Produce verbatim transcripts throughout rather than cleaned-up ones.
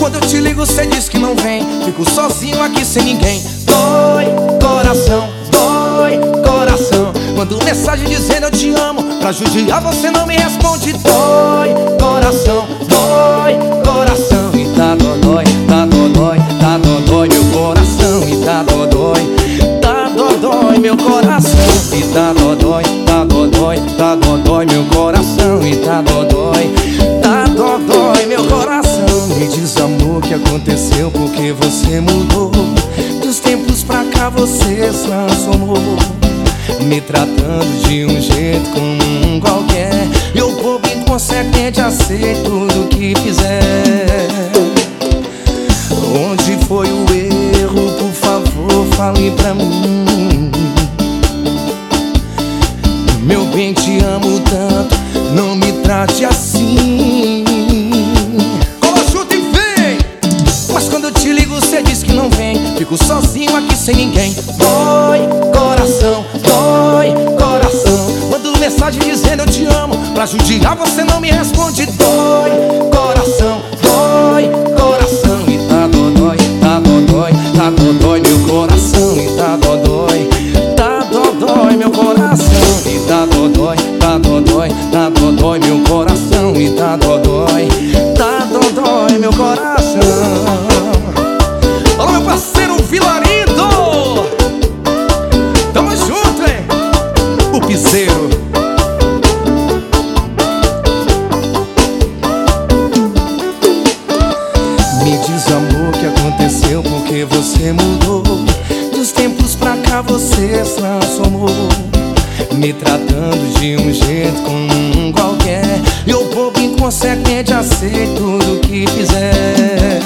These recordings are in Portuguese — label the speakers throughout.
Speaker 1: Quando eu te ligo cê diz que não vem, fico sozinho aqui sem ninguém. Dói, coração, dói, coração. Mando mensagem dizendo eu te amo, pra judiar você não me responde. Dói, coração, dói, coração. E tá dodói, tá dodói, tá dodói meu coração. E tá dodói, tá dodói meu coração. E tá dodói, tá dodói, tá dodói meu coração. E tá dodói, tá dodói meu coração. Me diz, amor, o que aconteceu, porque você mudou. Dos tempos pra cá você se transformou, me tratando de um jeito como um qualquer. Eu bobo inconsequente, aceito tudo que fizer. Onde foi o erro? Por favor, fale pra mim. Meu bem, te amo tanto, não me trate assim. Cola, chuta e vem! Mas quando eu te ligo cê diz que não vem, fico sozinho aqui sem ninguém. Dói, coração, dói, coração. Mando mensagem dizendo eu te amo, pra judiar você não me responde. Dói, coração, dói, coração. E tá dodói, tá dodói, tá dodói meu coração. E tá dodói, tá dodói meu coração. E tá dodói, tá dodói, tá dodói meu coração. E tá dodói, tá dodói meu coração. Alô, meu parceiro Vilarindo, tamo junto, hein? O piseiro. Me diz, amor, o que aconteceu, porque você mudou. Dos tempos pra cá você se transformou, me tratando de um jeito como um qualquer. Eu bobo inconsequente, aceito tudo que fizer.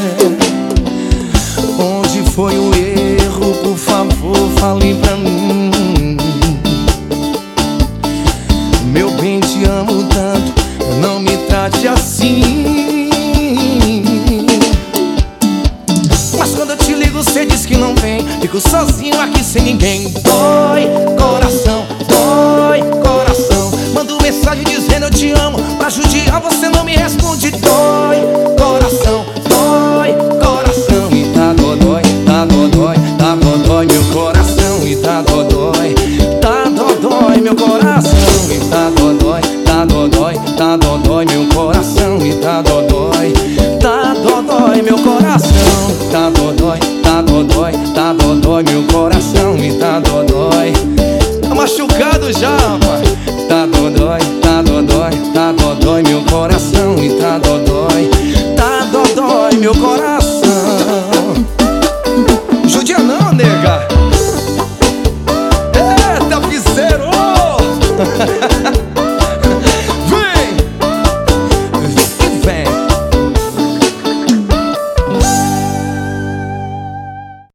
Speaker 1: Onde foi o erro? Por favor, fale pra mim. Meu bem, te amo tanto, não me trate assim. Mas quando eu te ligo cê diz que não vem, fico sozinho aqui sem ninguém.